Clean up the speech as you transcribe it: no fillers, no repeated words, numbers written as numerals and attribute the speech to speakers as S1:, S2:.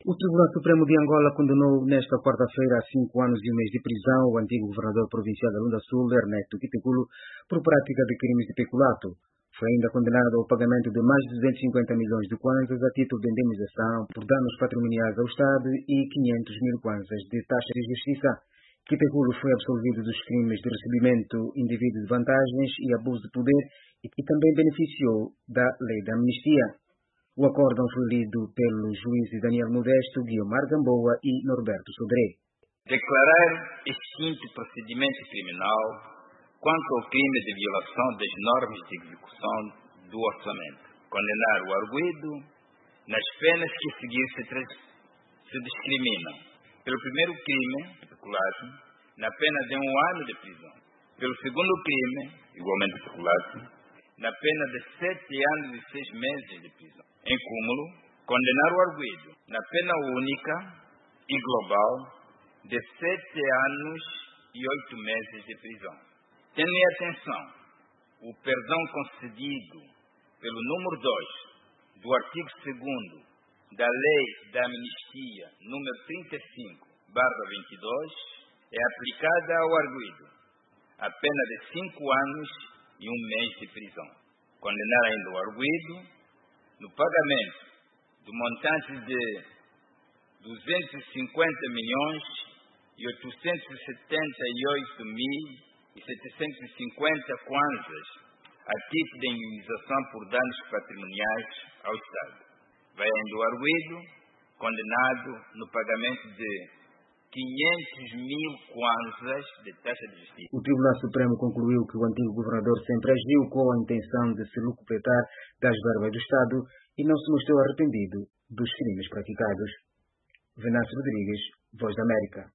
S1: O Tribunal Supremo de Angola condenou nesta quarta-feira a 5 anos e 1 mês de prisão o antigo governador provincial da Lunda Sul, Ernesto Kitekulo, por prática de crimes de peculato. Foi ainda condenado ao pagamento de mais de 250 milhões de kwanzas a título de indemnização por danos patrimoniais ao Estado e 500 mil kwanzas de taxa de justiça. Kitekulo foi absolvido dos crimes de recebimento indevido de vantagens e abuso de poder e também beneficiou da lei da amnistia. O acórdão foi lido pelos juízes Daniel Modesto, Guiomar Gamboa e Norberto Sodré.
S2: Declarar extinto procedimento criminal quanto ao crime de violação das normas de execução do orçamento. Condenar o arguido nas penas que a seguir se discriminam. Pelo primeiro crime, peculado, na pena de 1 ano de prisão. Pelo segundo crime, igualmente peculado, na pena de 7 anos e 6 meses de prisão. Em cúmulo, condenar o arguido na pena única e global de 7 anos e 8 meses de prisão. Tendo em atenção o perdão concedido pelo número 2 do artigo 2º da Lei da Amnistia, número 35/22, é aplicada ao arguido a pena de 5 anos e 1 mês de prisão. Condenar ainda o arguido no pagamento do montante de 250 milhões e 878.750 kwanzas a título de indenização por danos patrimoniais ao Estado. Vai ainda o arguido condenado no pagamento de 500 mil kwanzas de taxa de justiça.
S1: O Tribunal Supremo concluiu que o antigo governador sempre agiu com a intenção de se lucupletar das verbas do Estado e não se mostrou arrependido dos crimes praticados. Venâncio Rodrigues, Voz da América.